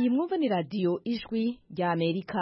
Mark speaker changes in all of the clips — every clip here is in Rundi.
Speaker 1: Iyi mwumva ni radiyo ijwi rya Amerika.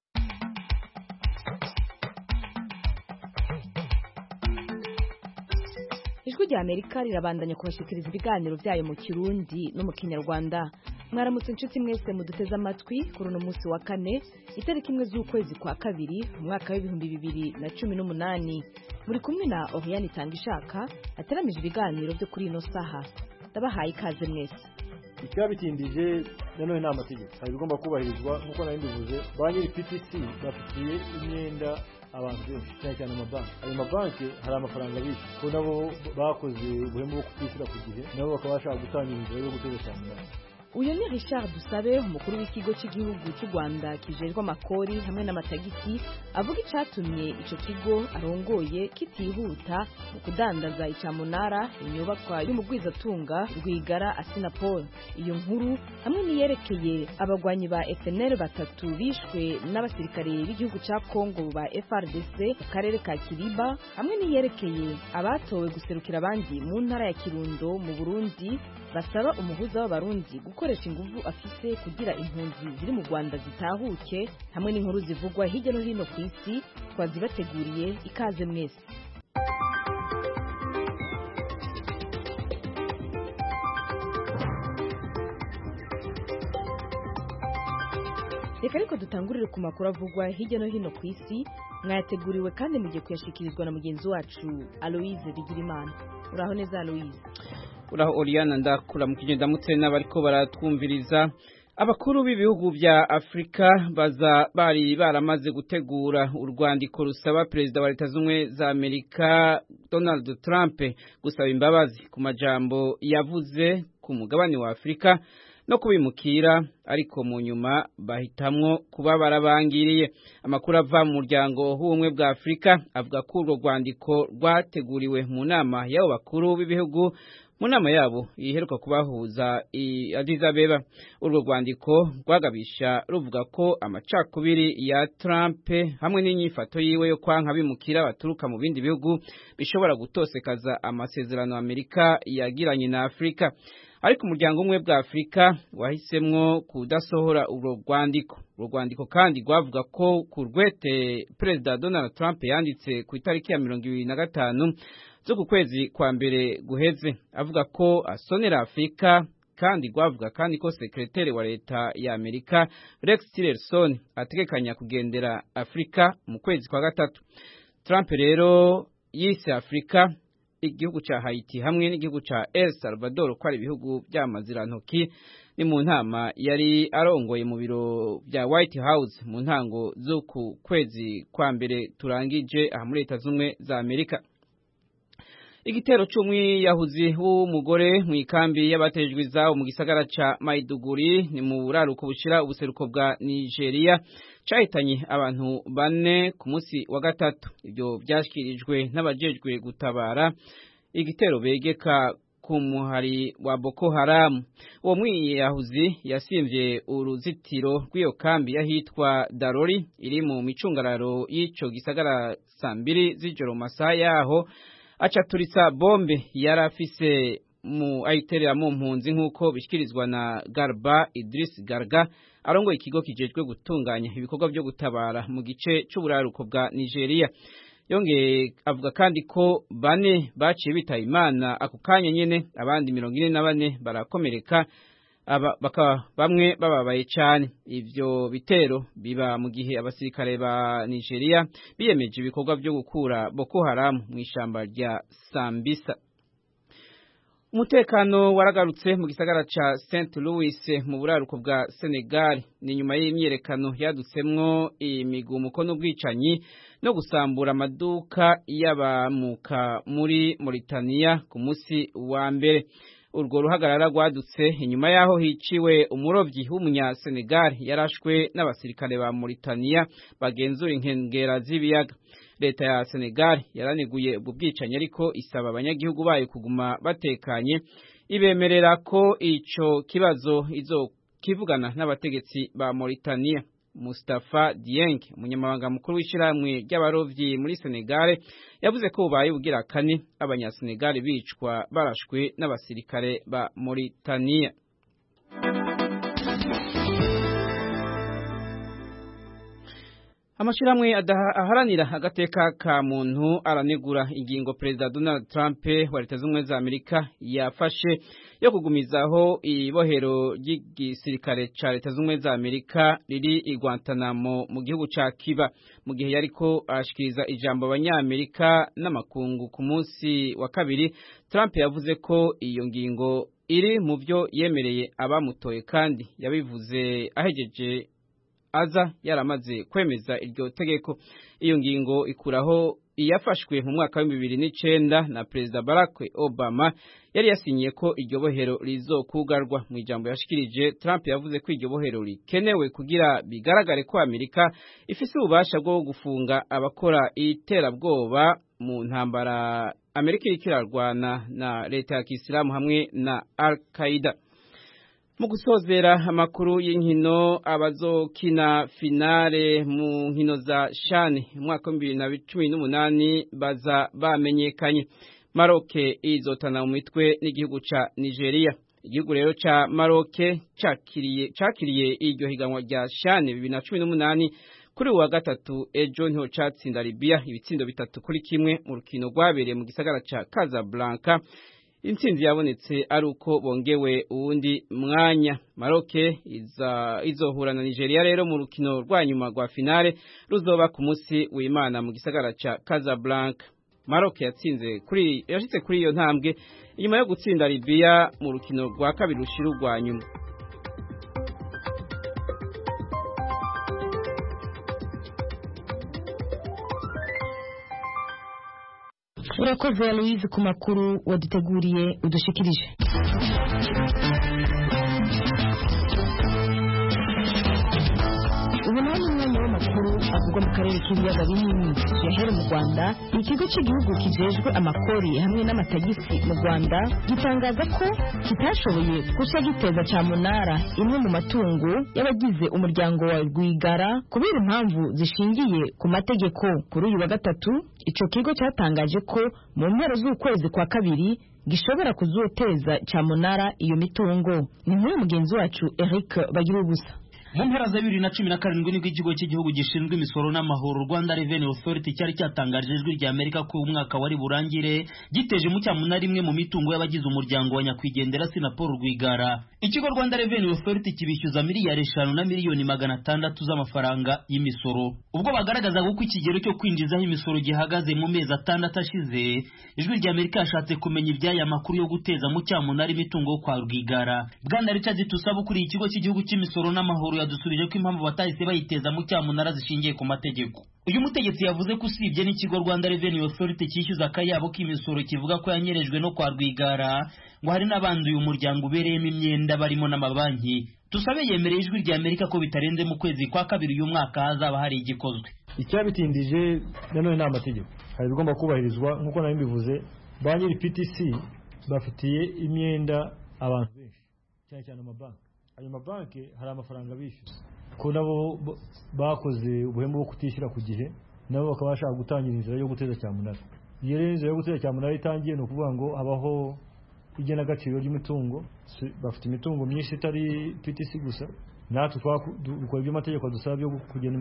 Speaker 1: Ijwi rya Amerika rirabandanya kubashikiriza ibiganiro byayo mu Kirundi no mu Kinyarwanda. Mwaramutse inshuti mwese muduteze amatwi kuri uno munsi wa kane itariki imwe z'ukwezi kwa kabiri umwaka w'ibihumbi 2018. Muri kumwe na Oriane Tangishaka ateramije ibiganiro byo kuri ino saha. Ndabahaye ikaze mwese.
Speaker 2: Icyabitindije nanone nta mategeko hari bigomba kubahirizwa nkuko nari ndivuze ba nyiri PTC bafitiye imyenda abantu benshi cyane amabanki. Ayo mabanki hari amafaranga biki ko nabo bakoze ubuhemu bwo kwishyura ku gihe nabo bakabasha gutanga inzira yo gutegeka cyane.
Speaker 1: Uyu ni Richard Dusabe umukuru w'ikigo cy'igihugu cy'u Rwanda kijejwe amakori hamwe n'amatagisi avuga icyatumye ico kigo arongoye kitihuta mu kudandaza icamunara inyubakwa y'umugwizatunga Rwigara Asinapol. Iyo nkuru hamwe niyerekeye abagwanyi ba FNL batatu bishwe n'abasirikare b'igihugu ca Kongo ba FRDC mu karere ka Kiriba hamwe niyerekeye abatowe guserukira abandi mu ntara ya Kirundo mu Burundi basaba umuhuza w'abarundi gukoresha inguvu afise kugira impunzi ziri mu Rwanda zitahuke hamwe n'inkuru zivugwa hirya no hino ku isi twazibateguriye. Ikaze mwese. Reka ariko dutangurire ku makuru avugwa hirya no hino ku isi mwayateguriwe kandi mugiye kuyashikirizwa na mugenzi wacu Aloise Bigirimana. Uraho neza Aloise?
Speaker 3: Uraho Oriana, ndakura mu kigenda mutse n'abariko baratwumviriza. Abakuru b'ibihugu vya Afrika bari baramaze gutegura urwandiko rusaba Perezida wa Leta Zunze za Amerika Donald Trump gusaba imbabazi ku majambo yavuze ku mugabane wa Afrika no kubimukira, ariko mu nyuma bahitamwo kuba barabangiriye. Amakuru ava mu muryango w'ubumwe bwa Afrika avuga ko urwo rwandiko rwateguriwe mu nama y'abo bakuru b'ibihugu mu nama yabo iheruka kubahuza i Addis Abeba. Urwo rwandiko rwagabisha ruvuga ko amacakubiri ya Trump hamwe n'inyifato yiwe yo kwanka bimukira baturuka mu bindi bihugu bishobora gutosekaza amasezerano Amerika yagiranye na Afrika. Ariko umuryango umwe bwa Afrika wahisemwo kudasohora urwo rwandiko. Urwo rwandiko kandi rwavuga ko ku rwete Perezida Donald Trump yanditse ku itariki ya 25 zo ku kwezi kwa mbere guheze avuga ko asonera Afrika, kandi rwavuga kandi ko sekretari wa leta ya Amerika Rex Tillerson ategekanya kugendera Afrika mu kwezi kwa gatatu. Trump rero yise Afrika, igihugu ca Haiti hamwe n'igihugu ca El Salvador ko ari ibihugu by'amazirantoki. Ni mu ntama yari arongoye mu biro bya White House mu ntango zo ku kwezi kwa mbere turangije aha muri Leta Zunze za Amerika. Igitero c'umwiyahuzi w'umugore mu ikambi y'abatejwe izabo mu gisagara ca Maiduguri ni mu buraruko bushira ubuseruko bwa Nigeria cahitanye abantu 4 ku munsi wa gatatu. Ibyo byashikirijwe n'abajejwe gutabara igitero begeka ku muhari wa Boko Haram. Uwo mwiyahuzi yasimvye uruzitiro rw'iyo kambi yahitwa Darori iri mu micungararo y'ico gisagara saa 2 z'ijoro masaha yaho, acaturitsa bombe yarafise mu ayiterera mu mpunzi nk'uko bishikirizwa na Garba Idris Garga arongoye ikigo kijejwe gutunganya ibikorwa byo gutabara mu gice c'uburaruko bwa Nigeria. Yongeye avuga kandi ko 4 baciye bita Imana ako kanya nyene, abandi 44 barakomereka, bakaba bamwe bababaye cyane. Ivyo bitero biba mu gihe abasirikare ba Nigeria biyemeje ibikorwa byo gukura Boko Haram mu ishamba rya Sambisa. Umutekano waragarutse mu gisagara ca St. Louis mu buraruko bwa Senegal ni nyuma y'imyerekano yadutsemwo imigumuko n'ubwicanyi no gusambura amaduka y'abamuka muri Mauritania ku munsi wa mbere. Urwo ruhagarara rwadutse inyuma yaho hiciwe umurovyi w'umunya Senegal yarashwe n'abasirikare ba Mauritania bagenzura inkengera z'ibiyaga. Leta ya Senegal yaraneguye ubwo bwicanyi, ariko isaba abanyagihugu bayo kuguma batekanye, ibemerera ko ico kibazo izokivugana n'abategetsi ba Mauritania. Mustafa Dieng, umunyamabanga mukuru w'ishiramwe ry'abarovyi muri Senegal, yavuze ko ubaye ugira kane abanyasenegal bicwa barashwe n'abasirikare ba Mauritania. Amashirahamwe aharanira agateka ka muntu aranegura ingingo Perezida Donald Trump wa Leta Zunze Ubumwe za Amerika yafashe yo kugumizaho ibohero ry'igisirikare ca Leta Zunze Ubumwe za Amerika riri i Guantanamo mu gihugu ca Cuba mu gihe yariko ashikiriza ijambo abanyamerika n'amakungu ku munsi wa kabiri. Trump yavuze ko iyo ngingo iri mu byo yemereye abamutoye kandi yabivuze ahejeje aza yaramaze kwemeza iryo tegeko. Iyo ngingo ikuraho iyafashwe mu mwaka wa 2009 na Perezida Barack Obama yari yasinyiye ko iryo bohero rizokugarwa. Mu ijambo yashikirije, Trump yavuze ko iryo bohero rikenewe kugira bigaragare ko Amerika ifise ububasha bwo gufunga abakora iterabwoba mu ntambara Amerika iriko irarwana na leta ya Kisilamu hamwe na Al-Qaeda. Mu gusozera amakuru y'inkino, abazokina finale mu nkino za CHAN mwaka 2018 baza bamenyekanye. Maroc izotana mu mitwe n'igihugu ca Nigeria. Igihugu rero ca Maroc cakiriye iryo higanwa rya CHAN 2018 kuri wa gatatu ejo niho catsinda Libya ibitsindo 3-1 mu rukino rwabereye mu gisagara ca Casablanca. Intsinzi yabonetse ari uko bongewe uwundi mwanya. Maroc izohura na Nigeria rero mu rukino rwa nyuma rwa finale ruzoba ku munsi w'Imana mu gisagara ca Casablanca. Maroc yashitse kuri iyo ntambwe inyuma yo gutsinda Libya mu rukino rwa kabiri rushira rwa nyuma.
Speaker 1: Urakoze Louise ku makuru waduteguriye udushikirije. Ubu nani umwanya w'amakuru avugwa mu karere k'ibiyaga binini. Yahere mu Rwanda, ikigo cy'igihugu kijejwe amakori hamwe n'amatagisi mu Rwanda gitangaza ko kitashoboye gusa giteza cyamunara imwe mu matungo y'abagize umuryango wa Rwigara kubera impamvu zishingiye ku mategeko. Kuri uyu wa gatatu ico kigo cyatangaje ko mu mpera z'ukwezi kwa kabiri gishobora kuzoteza cyamunara iyo mitungo. Ni nkuru mugenzi wacu Eric Bagirubusa.
Speaker 4: Mu mpera za 2017 nibwo ikigo cy'igihugu gishinzwe imisoro n'amahoro Rwanda Revenue Authority cyari cyatangaje ijwi rya Amerika ko umwaka wari burangire giteje mu cyamunara imwe mu mitungo y'abagize umuryango wa nyakwigendera Paul Rwigara. Ikigo Rwanda Revenue Authority kibishyuza miliyari 5 na miliyoni 600 z'amafaranga y'imisoro. Ubwo bagaragaza ko ikigero cyo kwinjizaho imisoro gihagaze mu mezi 6 ashize, ijwi rya Amerika yashatse kumenya ibyaya makuru yo guteza mu cyamunara imitungo kwa Rwigara. Bwana Richard Tusaba kuri ikigo cy'igihugu cy'imisoro n'amahoro yadusubije ko impamvu batahise bayiteza mu cyamunara zishingiye ku mategeko. Uyu mutegetsi yavuze ko usibye n'ikigo Rwanda Revenue Authority cyishyuza akayabo k'imisoro kivuga ko yanyerejwe no kwa Rwigara, ngo hari n'abandi uyu muryango ubereyemo imyenda barimo n'amabanki. Tusabe yemereye ijwi rya Amerika ko bitarenze mu kwezi kwa kabiri uyu mwaka hazaba hari igikozwe.
Speaker 2: Icyabitindije nanone n'amategeko hari bigomba kubahirizwa nk'uko nari mbivuze. Ba nyiri PTC bafitiye imyenda abantu benshi cyane amabanki. Ayo mabanki hari amafaranga bishyuza ko nabo bakoze ubuhemu bwo kutishyura ku gihe, nabo bakaba bashaka gutangira inzira yo guteza cyamunara. Iyo rero inzira yo guteza cyamunara itangiye, no kuvuga ngo habaho igenagaciro ry'imitungo. Bafite imitungo myinshi itari PTC gusa, natwe dukora ibyo amategeko dusaba byo kugena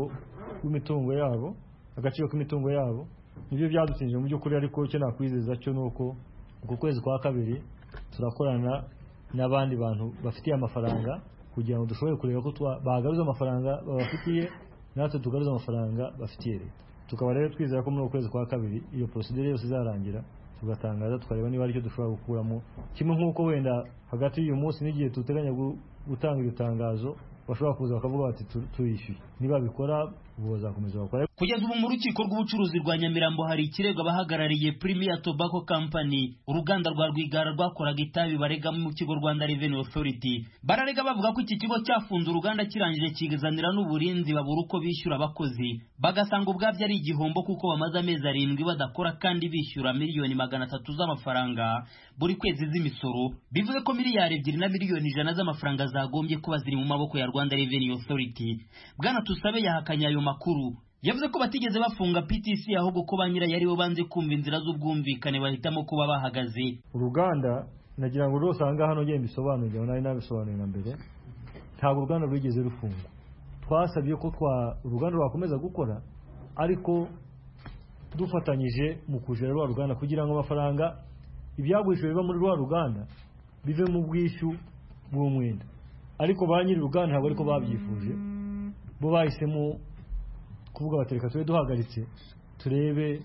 Speaker 2: imitungo yabo, agaciro k'imitungo yabo. Nibyo byadutsinze mu by'ukuri, ariko icyo nakwizeza cyo nuko uko kwezi kwa kabiri turakorana n'abandi bantu bafitiye amafaranga kugira ngo dushobore kureba ko bagaruza amafaranga babafitiye, natwe tugaruza amafaranga bafitiye leta. Tukaba rero twizera ko muri uko kwezi kwa kabiri iyo procedure yose izarangira, tugatangaza tukareba niba ari cyo dushobora gukuramo, kimwe nk'uko wenda hagati y'uyu munsi n'igihe tuteganya gutanga iryo tangazo bashobora kuza bakavuga bati tuyishyuye. Niba bikora ubu bazakomeza bakora.
Speaker 4: Kugeza ubu mu rukiko rw'ubucuruzi rwa Nyamirambo hari ikirego abahagarariye Premier Tobacco Company, uruganda rwa Rwigara rwakoraga itabi, barega mu kigo Rwanda Revenue Authority. Bararega bavuga ko iki kigo cyafunze uruganda kirangije kigazanira n'uburinzi babura uko bishyura abakozi, bagasanga ubwabyo ari igihombo kuko bamaze amezi 7 badakora kandi bishyura miliyoni 300 z'amafaranga buri kwezi z'imisoro. Bivuze ko miliyari 2 na miliyoni 100 z'amafaranga zagombye kuba ziri mu maboko ya Rwanda Revenue Authority. Bwana Tusabe yahakanya ayo makuru. Yavuze ko batigeze bafunga PTC, ahubwo ko banyira yari bo banze kumva inzira z'ubwumvikane bahitamo kuba bahagaze.
Speaker 2: Uruganda nagira ngo rwose aha ngaha nongeye mbisobanurire, nari nabisobanuye na mbere. Ntabwo uruganda rwigeze rufungwa, twasabye ko uruganda rwakomeza gukora ariko dufatanyije mu kujera rwa ruganda kugira ngo amafaranga ibyagurishijwe biva muri rwa ruganda bive mu bwishyu bw'umwenda, ariko ba nyiri uruganda ntabwo ariko babyifuje, bo bahisemo kuvuga batereka tube duhagaritse turebe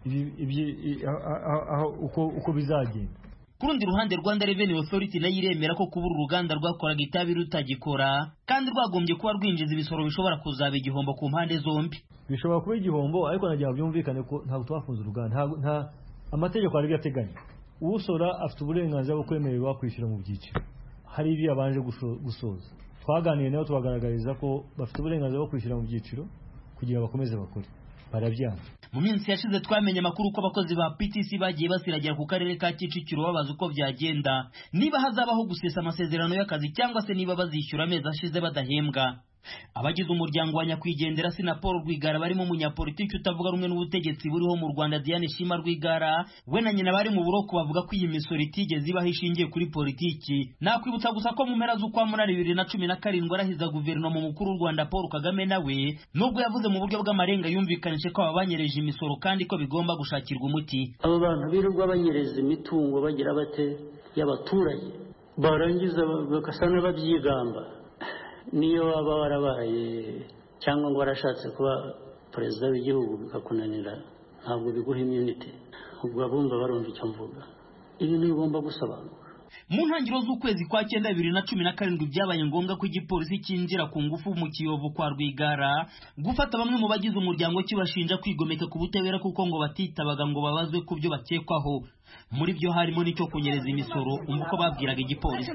Speaker 2: uko bizagenda.
Speaker 4: Ku rundi ruhande Rwanda Revenue Authority nayo iremera ko kubura uruganda rwakoraga itabi rutagikora kandi rwagombye kuba rwinjiza ibisoro bishobora kuzaba igihombo ku mpande zombi.
Speaker 2: Bishobora kuba igihombo ariko nagira byumvikane ko ntabwo twafunze uruganda, nta amategeko ari byateganya. Usora afite uburenganzira bwo kwemererwa kwishyura mu byiciro, hari ibyo yabanje gusoza. Twaganiye nabo tubagaragariza ko bafite uburenganzira bwo kwishyura mu byiciro kugira bakomeze bakore, barabyanga.
Speaker 4: Mu minsi yashize twamenye amakuru ko abakozi ba PTC bagiye basiragira ku karere ka Kicukiro babaza uko byagenda, niba hazabaho gusesa amasezerano y'akazi cyangwa se niba bazishyura amezi ashize badahembwa. Abagize umuryango wa nyakwigendera Paul Rwigara barimo umunyapolitiki utavuga rumwe n'ubutegetsi buriho mu Rwanda Diane Shima Rwigara we na nyina bari mu buroko bavuga ko iyi misoro itigeze ibaho ishingiye kuri politiki. Nakwibutsa gusa ko mu mpera z'ukwa Munani 2017 arahiza guverinoma mukuru w'u Rwanda Paul Kagame nawe nubwo yavuze mu buryo bw'amarenga yumvikanije ko abanyereje imisoro kandi ko bigomba gushakirwa umuti.
Speaker 5: Abo bantu birirwa banyereza imitungo bagira bate y'abaturage barangiza bakasana babyigamba, niyo waba warabaye cyangwa ngo warashatse kuba perezida w'igihugu bikakunanira ntabwo biguha immunity, ubwo abumva barumva icyo mvuga. Ibintu bigomba gusobanuka.
Speaker 4: Mu ntangiriro z'ukwezi kwa 9 2017 byabaye ngombwa ko igipolisi cyinjira ku ngufu mu Kiyovu kwa Rwigara gufata bamwe mu bagize umuryango kibashinja kwigomeka ku butabera kuko ngo batitabaga ngo babazwe ku byo bakekwaho. Muri byo harimo n'icyo kunyereza imisoro, umbuko babwiraga igipolisi.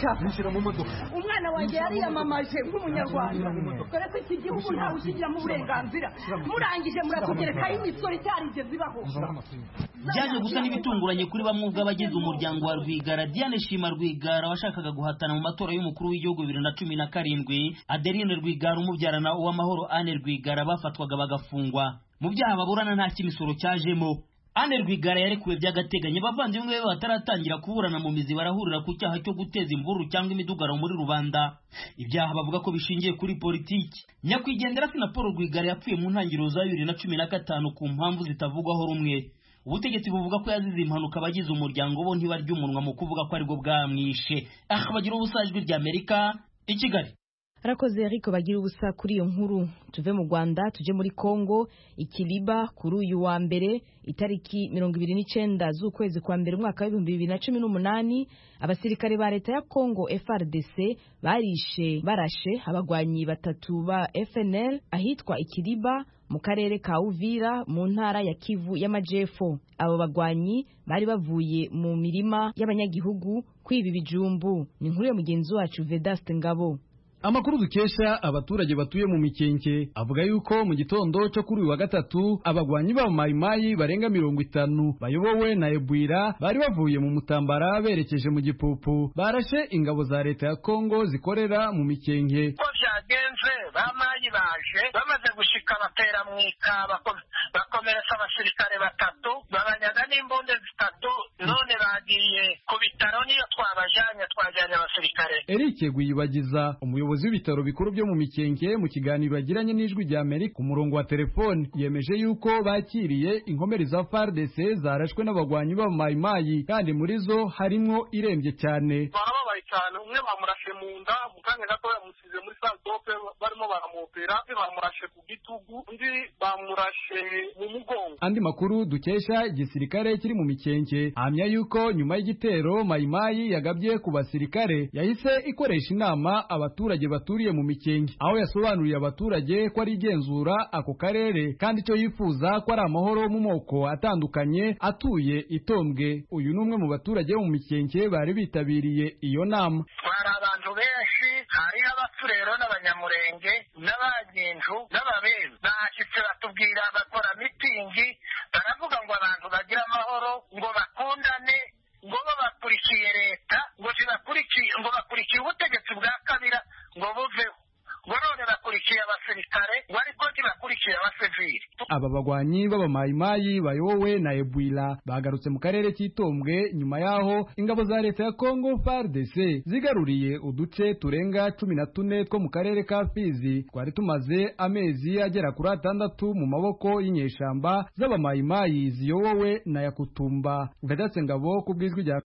Speaker 6: Umwana wanjye yari yamamaje nk'umunyarwanda, dore ko iki gihugu ntawe ukigira mu burenganzira, murangije muratugerekaho imisoro itarigeze ibaho.
Speaker 4: Byaje gusa n'ibitunguranye kuri bamwe ubw'abagize umuryango wa Rwigara. Diane Shima Rwigara washakaga guhatana mu matora y'umukuru w'igihugu 2017, Adeline Rwigara umubyarana uw'amahoro Anne Rwigara bafatwaga bagafungwa. Mu byaha baburana nta kimisoro cyajemo. Anne Rwigara yarekuwe by'agateganyo, bavandimwe be bataratangira kuburana mu mizi barahurira ku cyaha cyo guteza imvururu cyangwa imidugaro muri rubanda. Ibyaha bavuga ko bishingiye kuri politiki. Nyakwigendera Paul Rwigara yapfuye mu ntangiriro za 2015 ku mpamvu zitavugwaho rumwe. Ubutegetsi buvuga ko yazize impanuka, abagize umuryango bo ntibarya umunwa mu kuvuga ko aribwo bwamwishe. Bagira ubusajwi ry'Amerika i Kigali.
Speaker 1: Arakoze Eric bagira ubusa kuri iyo nkuru. Tuve mu Rwanda tuje muri Kongo, Ikiliba kuri uyu wa mbere itariki 29 z'ukwezi kwa mbere umwaka wa 2018 abasirikare ba leta ya Kongo FARDC barashe abagwanyi batatu ba FNL ahitwa Ikiliba mu karere ka Uvira mu ntara ya Kivu y'Amajepfo. Abo bagwanyi bari bavuye mu mirima y'abanyagihugu kwiba ibijumbu. Ni inkuru ya mugenzi wacu Vedaste Ngabo.
Speaker 7: Amakuru dukesha abaturage batuye mu Mikenke avuga yuko mu gitondo cyo kuri uyu wa gatatu abagwanyi ba Mayimayi barenga 50 bayobowe na Ebwira bari bavuye mu Mutambara berekeje mu Gipupu barashe ingabo za leta ya Kongo zikorera mu Mikenke.
Speaker 8: Ko byagenze bamayi baje bamaze gushika batera mwika bakomeretsa abasirikare batatu babanyaga n'imbunde zitatu, none bagiye ku bitaro niyo twajyanye abasirikare.
Speaker 7: Eric Guyibagiza umuyobozi w'ibitaro bikuru byo mu Mikenke mu kiganiro yagiranye n'ijwi rya Amerika ku murongo wa telefone yemeje yuko bakiriye inkomere za FARDC zarashwe n'abagwanyi ba Mayimayi kandi muri zo harimo irembye cyane.
Speaker 8: Barababaye cyane, umwe bamurashe mu nda, mukanya gato yamusize muri sandope barimo baramopera, bamurashe ku gitugu, undi bamurashe mu mugongo.
Speaker 7: Andi makuru dukesha igisirikare kiri mu Mikenke ahamya yuko nyuma y'igitero Mayimayi yagabye ku basirikare yahise ikoresha inama abaturage baturiye mu Mikenke, aho yasobanuriye abaturage ko ari igenzura ako karere kandi icyo yifuza ko ari amahoro mu moko atandukanye atuye itombwe. Uyu numwe mu baturage bo mu Mikenke bari bitabiriye iyo nama.
Speaker 8: Hari abantu benshi, hari abafurero n'abanyamurenge n'abanyinju n'ababezi bashyitse batubwira bakora mitingi, baravuga ngo abantu bagira amahoro, ngo bakundane, ngo bakurikiye leta, ngo bakurikiye ubutegetsi bwa Kabila ngo buveho, ngo none bakurikiye abasirikare ariko ntibakurikiye abasivili.
Speaker 7: Aba bagwanyi b'abamayimayi bayobowe na Ebwila bagarutse mu karere cy'Itombwe nyuma yaho ingabo za leta ya Kongo FARDC zigaruriye uduce turenga 14 two mu karere ka Fizi twari tumaze amezi agera kuri 6 mu maboko y'inyeshamba z'abamayimayi ziyobowe na Yakutumba. Vedatse Ngabo ku bw'ijwi rya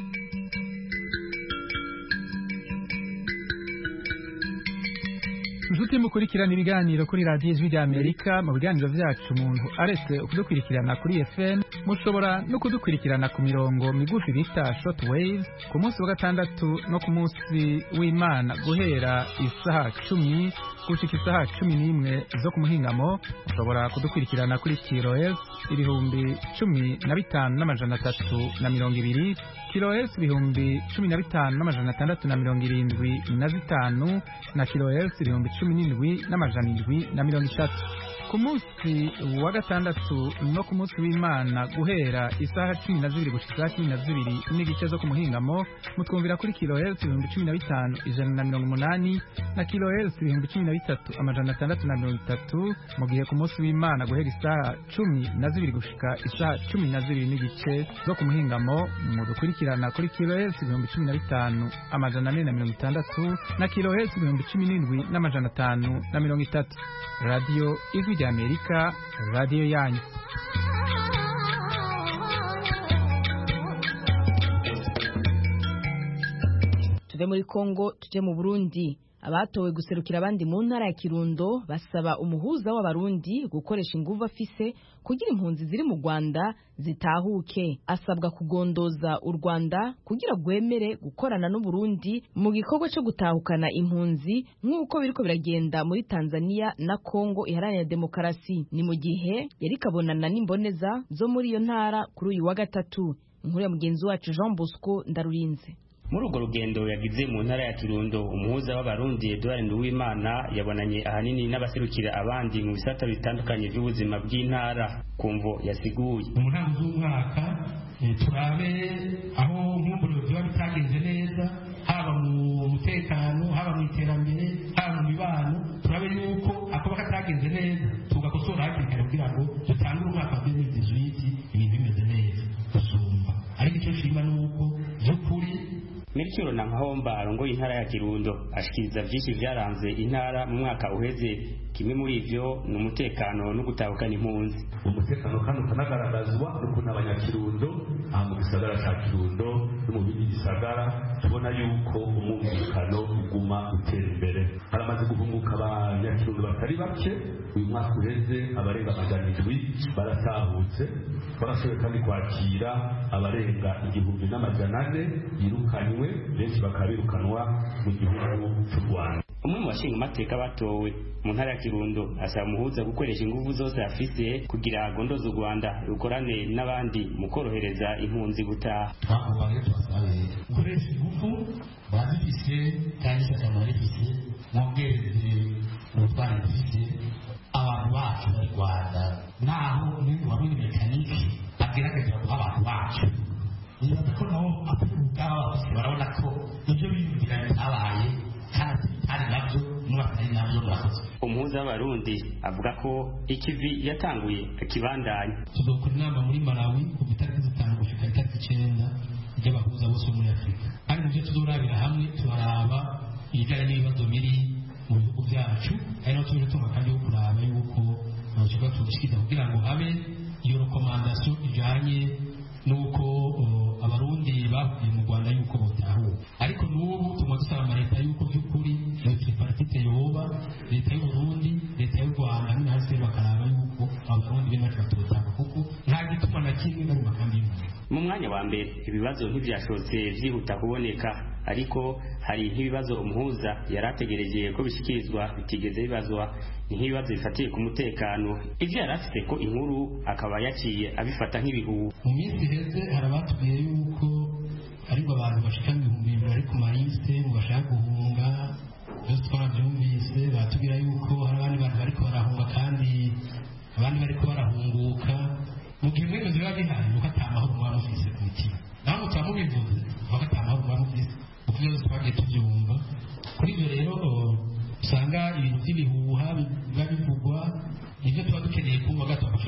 Speaker 9: Inshuti mukurikirana ibiganiro kuri radiyo ijwi rya Amerika. Mu biganiro vyacu umuntu aretse kudukurikirana kuri FM, mushobora no kudukurikirana ku mirongo migufi bita short waves ku munsi wa gatandatu no ku munsi w'Imana guhera isaha 10 gushika isaha 11 zo ku muhingamo. Mushobora kudukurikirana kuri kilohertz 15,320 kilohertz 15,675 na kilohertz 17,730. Ku munsi wa gatandatu no ku munsi w'Imana guhera isaha 12 gushika 12 n'igice zo ku muhingamo mutwumvira kuri kilohertz 15,180 na kilohertz 13,630. mu gihe ku munsi w'Imana guhera isaha 12 gushika isaha 12 n'igice zo ku muhingamo mudukurikirana kuri kilohertz 15,460 na kilohertz 17,530. Radio Ijwi rya Amerika, radio yanyu.
Speaker 1: Tuve muri Kongo tuje mu Burundi. Abatowe guserukira abandi mu ntara ya Kirundo basaba umuhuza w'abarundi gukoresha inguvu afise kugira impunzi ziri mu Rwanda zitahuke. Asabwa kugondoza u Rwanda kugira gwemere gukorana n'u Burundi mu gikorwa cyo gutahukana impunzi nk'uko biriko biragenda muri Tanzania na Kongo iharanira demokarasi. Ni mu gihe yari kabonana n'imboneza zo muri iyo ntara kuri uyu wa gatatu. Inkuru ya mugenzi wacu Jean Bosco Ndarurinze.
Speaker 10: Muri urwo rugendo yagize mu ntara ya Kirundo, umuhuza w'abarundi Edouard Nduwimana yabonanye ahanini n'abaserukira abandi mu bisata bitandukanye by'ubuzima bw'intara. Kumvo yasiguye
Speaker 11: mu ntango z'umwaka turabe aho nk'umburo biba bitagenze neza, haba mu mutekano, haba mu iterambere, haba mu mibano, turabe yuko akoba katagenze neza tugakosora hakiri kare kugira ngo dutangure umwaka wa 2018 ibintu bimeze neza gusumba. Ariko icyo nshima ni uko by'ukuri
Speaker 10: Melchior Nankahomba arongoye intara ya Kirundo ashikiriza vyinshi vyaranze intara mu mwaka uheze. Kimwe muri ivyo ni umutekano no gutahukana impunzi.
Speaker 12: Umutekano kandi ukanagaragazwa n'ukuntu abanyakirundo mu gisagara ca Kirundo no mu bindi gisagara tubona yuko umumvikano uguma utera imbere. Haramaze guhunguka abanyakirundo batari bake. Uyu mwaka uheze abarenga 700 baratahutse. Barashoboye kandi kwakira abarenga 1,400 yirukanywe, benshi bakabirukanwa mu gihugu cy'u Rwanda.
Speaker 10: Umwe mu bashinga amateka batowe mu ntara ya Kirundo asaba umuhuza gukoresha ingufu zose afise kugira agondoze u Rwanda rukorane n'abandi mu korohereza impunzi gutaha.
Speaker 11: Twakubaye twasabe gukoresha ingufu bazifise kandi cyane mwongereze ubutwari bufise abantu bacu mu Rwanda, naho n'ubu wabindi mekaniki agerageza guha abantu bacu. Nibaza ko nabo apuruka barabona ko ibyo biyumvira bitabaye kandi ari nabyo n'abatari nabyo bakoze.
Speaker 10: Umuhuza w'abarundi avuga ko ikivi yatanguye akibandanya.
Speaker 11: Tuzokora inama muri Malawi ku itariki 5 gushika itariki 9 y'abahuza bose muri Afrika. Kandi muvyo tuzorabira hamwe turaraba ibijanye n'ibibazo biri mu bihugu byacu, ari no tuzotunga kandi yo kuraba yuko nashaka tubishikira kugira ngo habe iyo recommandation ijanye nuko abarundi bavuye mu Rwanda yuko botahuka. Ariko n'ubu tuma dusaba leta yuko by'ukuri iyo tripartite yoba leta y'u Burundi, leta y'u Rwanda n'ahase bakaraba yuko abarundi b'inacu batotaha kuko nta gituma na kimwe bari makambi.
Speaker 10: Mu mwanya wa mbere ibibazo ntibyashotse vyihuta kuboneka, ariko hari nk'ibibazo umuhuza yarategereje ko bishikirizwa bitigeze bibazwa, nk'ibibazo bifatiye ku mutekano. Ivyo yarafite ko inkuru akaba yaciye abifata nk'ibihuha.
Speaker 11: Mu minsi heze harabatubwiye yuko ariko abantu bashika 200 bari ku mariste mu bashaka guhunga. Byose twarabyumvise, batubwira yuko hari abandi bantu bariko barahunga kandi abandi bariko barahunguka. Mu gihe mwese biba bihari nuko atamahoro mwaba mufise ku mutima, naho twamubivuze nuko atamahoro mwaba mufise kuko iyo twagiye tubyumva. Kuri ibyo rero usanga ibintu by'ibihuha biba bivugwa, nibyo tuba dukeneye kumva gato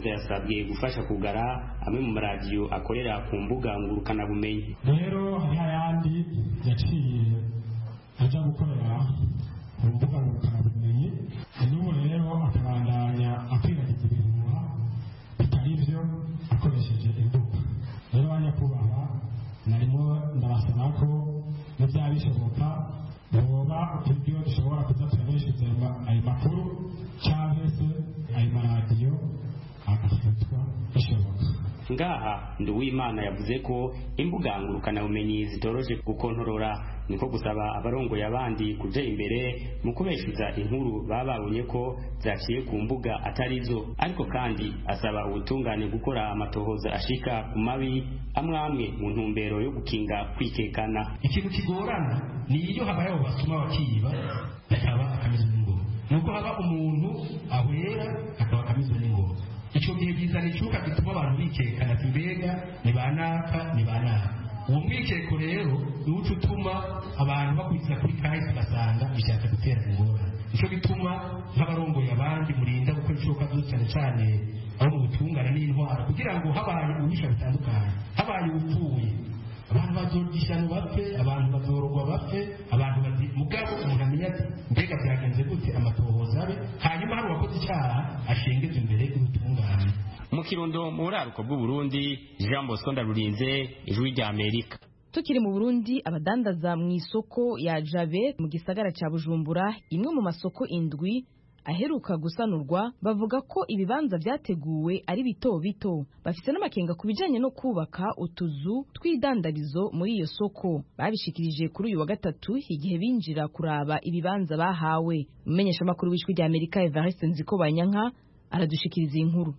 Speaker 10: muhuza yasabwe gufasha kugara amwe mu maradiyo akorera ku mbuga ngurukanabumenyi.
Speaker 11: Rero hari ayandi yaciye ajya gukorera ku mbuga ngurukanabumenyi, n'ubu rero akabandanya akwiragiza ibihuha bitari byo akoresheje imbuga. Rero banyakubahwa, narimo ndabasaba ko byaba bishoboka boba uburyo dushobora kuza turabeshuza ayo makuru cyangwa se ayo maradiyo agafatwa bishoboka.
Speaker 10: Ngaha Nduwimana yavuze ko imbuga ngurukanabumenyi zitoroje gukontorora, niko gusaba abarongoye abandi kuja imbere mu kubeshuza inkuru bababonye ko zaciye ku mbuga atarizo, ariko kandi asaba ubutungane gukora amatohoza ashika ku mabi amwe mu ntumbero yo gukinga kwikekana.
Speaker 11: Ikintu kigorana ni iyo habayeho basuma bakiba bakaba akamizwa n'ingoma, nuko haba umuntu ahwera akaba akamizwa n'ingoma. Icyo gihe bizana icyuka gituma abantu bikekana ati mbega ni banaka ni banaka. Uwo mwikeko rero ni uca utuma abantu bakurikiza kuri kahise ugasanga bishaka gutera ingorane. Nicyo bituma nk'abarongoye abandi murinda gukora ishoboka byose, cyane cyane aho mu butungane n'intwaro, kugira ngo habaye ububisha bitandukanye, habaye ubupfuye abantu bazorwishyana bapfe, abantu bazorogwa bapfe, abantu mugabo umuntu amenya ati mbega byagenze gute, amatohoza abe, hanyuma hari uwakoze icyaha ashengeze imbere y'ubutungane.
Speaker 10: Mu Kirundo mu buraruko bw'u Burundi, Jean Bosco Ndarurinze, Ijwi rya Amerika.
Speaker 1: Tukiri mu Burundi, abadandaza mu isoko ya Jabe mu gisagara cya Bujumbura, imwe mu masoko indwi aheruka gusanurwa, bavuga ko ibibanza byateguwe ari bito bito. Bafite n'amakenga ku bijanye no kubaka utuzu tw'idandarizo muri iyo soko. Babishikirije kuri uyu wa gatatu igihe binjira kuraba ibibanza bahawe. Umenyesha makuru w'Ijwi rya Amerika Evariste Nzikobanyanka aradushikiriza inkuru.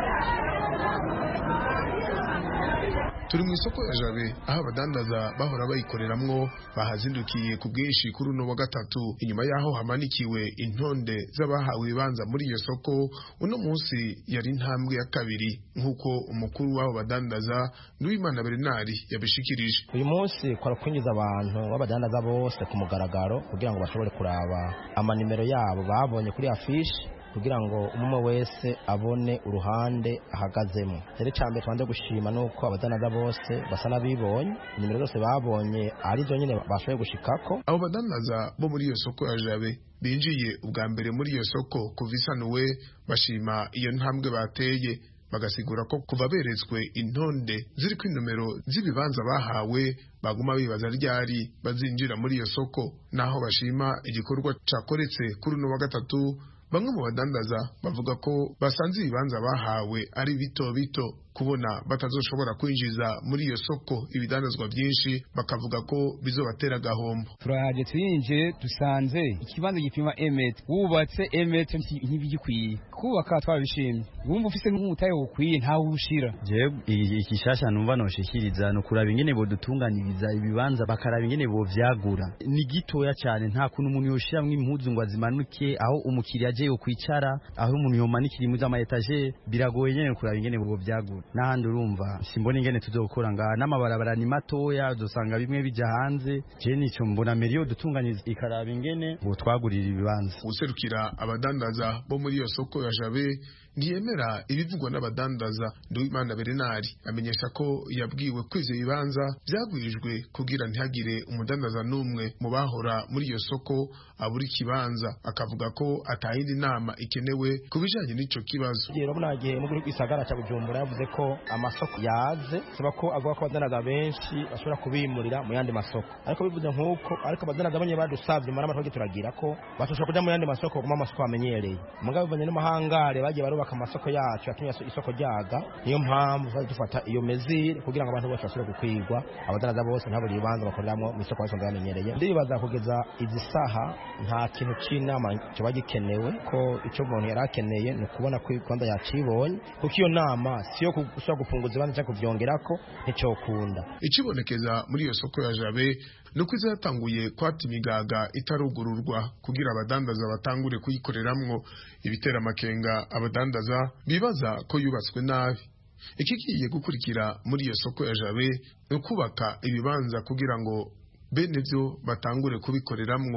Speaker 13: Turi mu isoko ya Jabe aho abadandaza bahora bayikoreramwo bahazindukiye ku bwinshi kuri uno wa gatatu, inyuma yaho hamanikiwe intonde z'abahawe ibibanza muri iyo soko. Uno munsi yari intambwe ya kabiri nk'uko umukuru w'abo badandaza Nduwimana Bernard yabishikirije.
Speaker 14: Uyu munsi kwara kwinjiza abantu b'abadandaza bose ku mugaragaro kugira ngo bashobore kuraba amanimero yabo babonye kuri afishi, kugira ngo umwe wese abone uruhande ahagazemo. Rero cyambere twande gushima nuko abadandaza bose basa nabibonye, nimero zose babonye ari zo nyine bashoboye gushikako.
Speaker 13: Abo badandaza bo muri iyo soko ya Jabe binjiye ubwa mbere muri iyo soko kuva isanuwe, bashima iyo ntambwe bateye, bagasigura ko kuva beretswe intonde ziri ku nomero z'ibibanza bahawe baguma bibaza ryari bazinjira muri iyo soko. Naho bashima igikorwa cakoretse kuri uno wa gatatu, bamwe mu badandaza bavuga ko basanze ibibanza bahawe ari bito bito, kubona batazoshobora kwinjiza muri iyo soko ibidandazwa byinshi, bakavuga ko bizobatera gahombo.
Speaker 15: Turahaje twinje dusanze ikibanza gipima emet, wubatse emet ntibigikwiye kubaka, twabishimye. Wumva ufise nk'umutayo ukwiye ntawe ushira.
Speaker 16: Je ikishasha numva noshikiriza no kuraba ingene bo dutunganiriza ibibanza, bakaraba ingene bo vyagura. Ni gitoya cyane, nta kuntu umuntu yoshiramwe impuzu ngo azimanuke aho umukiriya aje yo kwicara, aho umuntu yomanikira impuzu ama etage, biragoye nyene kuraba ingene bo vyagura. N'ahandi urumva simbona ingene tuzokora nga n'amabarabara ni matoya, dusanga bimwe bija hanze. Je nico mbona meriyo dutunganyiza ikaraba ingene bo twagurira ibibanza.
Speaker 13: Userukira abadandaza bo muri iyo soko ya Jabe ntiyemera ibivugwa n'abadandaza. Nduwimana Bernard amenyesha ko yabwiwe kwiza ibibanza byagwijwe kugira ntihagire umudandaza n'umwe mu bahora muri iyo soko abura ikibanza, akavuga ko atahindi nama ikenewe kubijanye n'ico kibazo.
Speaker 14: Rero munagiye mu gisagara cya Bujumbura yavuze ko amasoko yaze, saba ko avuga ko abadandaza benshi bashobora kubimurira mu yandi masoko, ariko bivuze nk'uko ariko abadandaza banye badusavye mara amato turagira ko bashobora kuja mu yandi masoko kuma amasoko amenyereye. Mugabo bivanye n'amahangare bagiye baka amasoko yacu yatumye isoko ryaga, niyo mpamvu dufata iyo mezire kugira ngo abantu bose bashobore gukwirwa, abadandaza bose ntaburi ibibanza bakoreramo mu isoko basanzwe bamenyereye. Ndibaza kugeza izi saha nta kintu c'inama cyo bagikenewe, ko ico umuntu yarakeneye no kubona ko ikonda yacibonye, kuko iyo nama siyo gushaka gupunguza ibibanza cyangwa kuvyongerako ntico kunda.
Speaker 13: Ikibonekeza muri iyo soko ya Jabe nuko izatanguye kwata imigaga itarugururwa kugira abadandaza batangure kuyikoreramwo, ibitera amakenga abadandaza bibaza ko yubatswe nabi. Ikigiye gukurikira muri iyo soko ya Jabe no kubaka ibibanza kugira ngo bene byo batangure kubikoreramwo.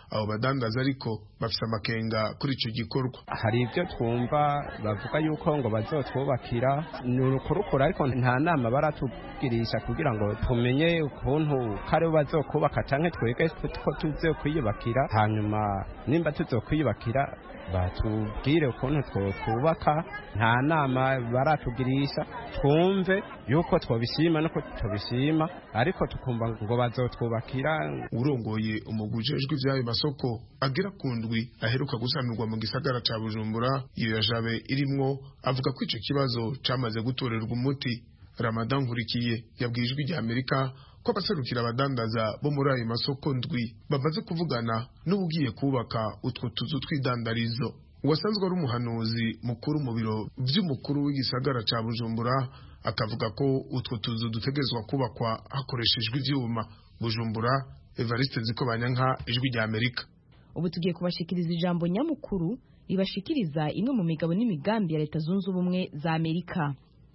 Speaker 13: abo badandaza ariko bafise amakenga kuri ico gikorwa.
Speaker 17: Hari ibyo twumva bavuga yuko ngo bazotwubakira ni urukurukura, ariko nta nama baratugirisha kugira ngo tumenye ukuntu kare bazokubaka canke twege ko tuzokwiyubakira, hanyuma nimba tuzokwiyubakira batubwire ukuntu twubaka. Nta nama baratugirisha twumve yuko twobishima nuko tubishima, ariko tukumva ngo bazotwubakira.
Speaker 13: Urongoye umugwi ujejwe ivyayo masoko agera ku ndwi aheruka gusanurwa mu gisagara ca Bujumbura, iyo ya Jabe irimwo, avuga ko ico kibazo camaze gutorerwa umuti. Ramadan Nkurikiye yabwiye Ijwi rya Amerika ko abaserukira abadandaza bo muri ayo masoko ndwi bamaze kuvugana n'ubugiye kubaka utwo tuzu tw'idandarizo. Uwasanzwe ari umuhanuzi mukuru mu biro vy'umukuru w'igisagara ca Bujumbura akavuga ko utwo tuzu dutegezwa kubakwa hakoreshejwe ivyuma. Bujumbura, Evariste Nzikobanyanka, Ijwi rya Amerika.
Speaker 1: Ubu tugiye kubashikiriza ijambo nyamukuru ribashikiriza imwe mu migabo n'imigambi ya Leta Zunze Ubumwe za Amerika.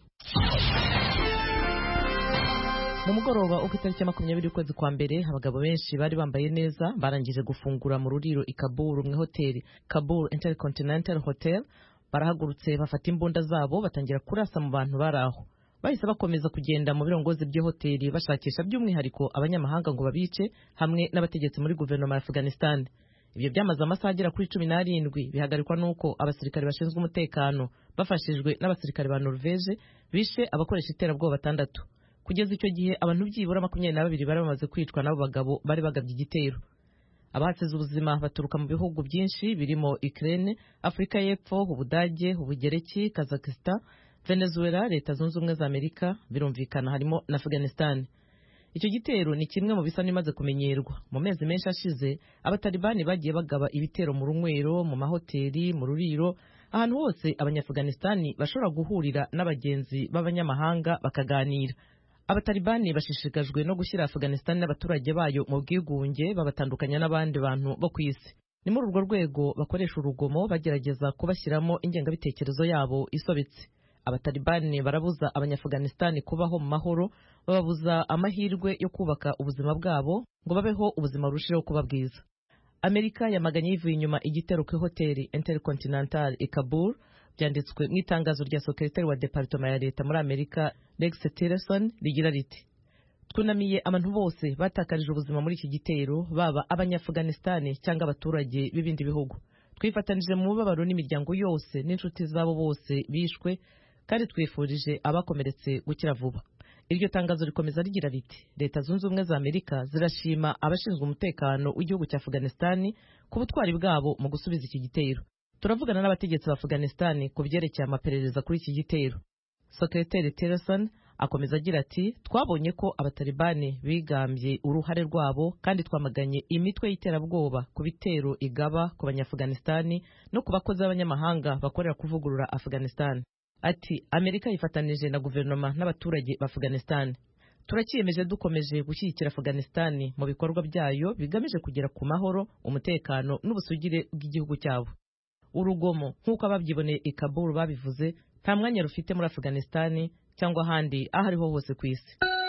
Speaker 18: Mu mugoroba uko itariki ya 20 ukwezi kwa mbere, abagabo benshi bari bambaye neza barangije gufungura mu ruriro i Kabul mu hoteli Kabul Intercontinental Hotel. Barahagurutse bafata imbunda zabo batangira kurasa mu bantu baraho. Bahise bakomeza kugenda mu birongozi by'e hoteli bashakisha by'umwihariko abanyamahanga ngo babice, hamwe n'abategetsi muri guverinoma ya Afghanistan. Ibyo byamaze amasaha agera kuri 17 bihagarikwa nuko abasirikare bashinzwe umutekano bafashijwe n'abasirikare ba Norvege bishe abakoresha iterabwoba 6. Kugeza icyo gihe abantu byibura 22 bari bamaze kwicwa n'abo bagabo bari bagabye igitero. Abahatse ubuzima baturuka mu bihugu byinshi birimo Ukraine, Afrika y'Epfo, Ubudage, Ubugereki, Kazakhstan, Venezuela, Leta Zunze Ubumwe za Amerika, birumvikana harimo na Afghanistan. Icyo gitero ni kimwe mu bisa nimaze kumenyerwa. Mu mezi menshi ashize, abatalibani bagiye bagaba ibitero mu runywero, mu mahoteli, mu ruriro, ahantu hose abanyafganistani bashobora guhurira n'abagenzi b'abanyamahanga bakaganira. Abatalibani bashishikajwe no gushyira Afghanistan n'abaturage bayo mu bwigunge, babatandukanya n'abandi bantu bo ku isi. Ni muri urwo rwego bakoresha urugomo bagerageza kubashyiramo ingengabitekerezo yabo isobetse. Abatalibani barabuza abanyafganistani kubaho mu mahoro, bababuza amahirwe yo kubaka ubuzima bwabo ngo babeho ubuzima burushijeho kuba bwiza. Amerika yamaganye yivuye inyuma igitero ku hoteli Intercontinental i Kabul. Byanditswe mu itangazo rya Secretary wa Department ya Leta muri Amerika Rex Tillerson rigira riti: twunamiye abantu bose batakarije ubuzima muri iki gitero, baba abanyafganistani cyangwa abaturage b'ibindi bihugu. Twifatanije mu mubabaro n'imiryango yose n'inshuti zabo bose bishwe, kandi twifurije abakomeretse gukira vuba. Iryo tangazo rikomeza rigira riti: Leta Zunze Ubumwe za Amerika zirashima abashinzwe umutekano w'igihugu cya Afghanistan ku butwari bwabo mu gusubiza iki gitero. Turavugana n'abategetsi ba Afghanistan ku byerekeye amaperereza kuri iki gitero. Secretary Tillerson akomeza agira ati: twabonye ko abatalibani bigambye uruhare rwabo, kandi twamaganye imitwe y'iterabwoba ku bitero igaba ku banyafganistani no ku bakozi b'abanyamahanga bakorera kuvugurura Afghanistan. Ati: Amerika yifatanije na guverinoma n'abaturage ba Afghanistan. Turakiyemeje dukomeje gushyigikira Afghanistan mu bikorwa byayo bigamije kugera ku mahoro, umutekano n'ubusugire bw'igihugu cyabo. Urugomo nk'uko ababyiboneye i Kabul babivuze nta mwanya rufite muri Afghanistan cyangwa ahandi aho ariho hose ku isi.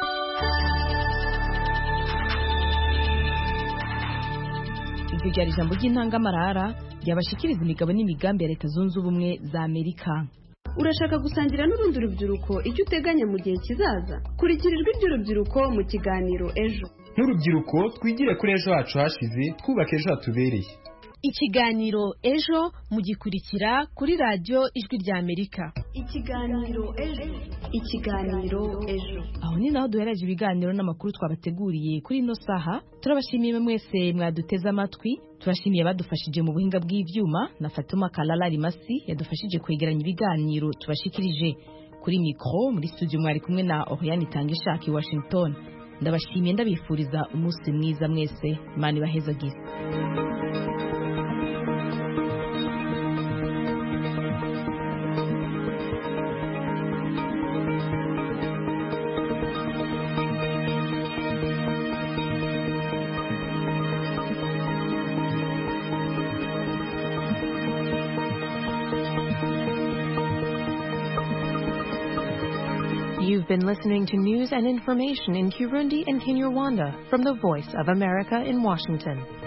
Speaker 1: Iryo ryari ijambo ry'intangamarara ryabashikiriza imigabo n'imigambi ya Leta Zunze Ubumwe za Amerika.
Speaker 19: Urashaka gusangira n'urundi rubyiruko icyo uteganya mu gihe kizaza? Kurikira ijwi ry'urubyiruko mu kiganiro Ejo.
Speaker 20: Nk'urubyiruko twigire kuri ejo hacu hashize, twubaka ejo hatubereye.
Speaker 21: Ikiganiro Ejo mugikurikira kuri radio Ijwi rya Amerika.
Speaker 19: Ikiganiro Ejo.
Speaker 1: Aho ni naho duhereje ibiganiro n'amakuru twabateguriye kuri ino saha. Turabashimiye mwese mwaduteze amatwi. Turashimiye badufashije mu buhinga bw'ivyuma na Fatuma Kalala Rimasi yadufashije kwegeranya ibiganiro tubashikirije. Kuri mikro muri studio mwari kumwe na Oriane Tangishaki Washington. Ndabashimiye ndabifuriza umunsi mwiza mwese. Imana ibahezagire.
Speaker 21: You've been listening to news and information in Kirundi and Kinyarwanda from the Voice of America in Washington.